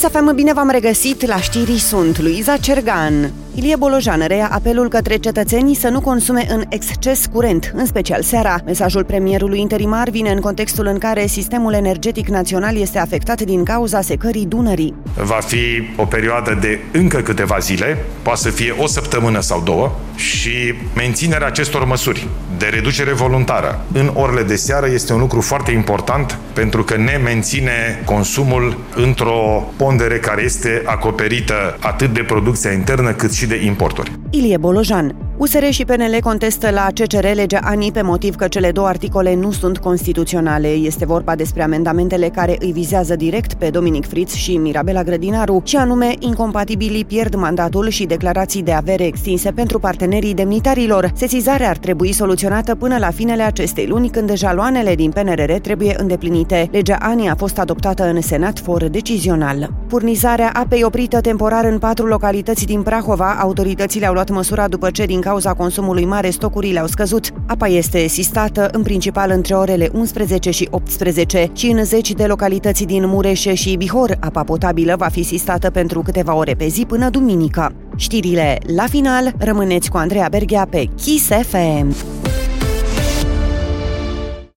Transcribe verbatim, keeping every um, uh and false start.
Kiss F M, bine v-am regăsit, la știri sunt Luiza Cergan. Ilie Bolojan reia apelul către cetățenii să nu consume în exces curent, în special seara. Mesajul premierului interimar vine în contextul în care sistemul energetic național este afectat din cauza secării Dunării. Va fi o perioadă de încă câteva zile, poate să fie o săptămână sau două, și menținerea acestor măsuri de reducere voluntară în orele de seară este un lucru foarte important, pentru că ne menține consumul într-o pondere care este acoperită atât de producția internă cât și de importuri. Ilie Bolojan. U S R și P N L contestă la C C R legea A N I pe motiv că cele două articole nu sunt constituționale. Este vorba despre amendamentele care îi vizează direct pe Dominic Friț și Mirabela Grădinaru, și anume incompatibilii pierd mandatul și declarații de avere extinse pentru partenerii demnitarilor. Sesizarea ar trebui soluționată până la finele acestei luni, când jaloanele din P N R R trebuie îndeplinite. Legea A N I a fost adoptată în Senat for decizional. Furnizarea apei oprită temporar în patru localități din Prahova. Autoritățile au luat măsura după ce, din cauza consumului mare, stocurile au scăzut. Apa este sistată în principal între orele unsprezece și optsprezece și în zeci de localități din Mureș și Bihor. Apa potabilă va fi sistată pentru câteva ore pe zi până duminică. Știrile la final, rămâneți cu Andreea Berghea pe Kiss F M.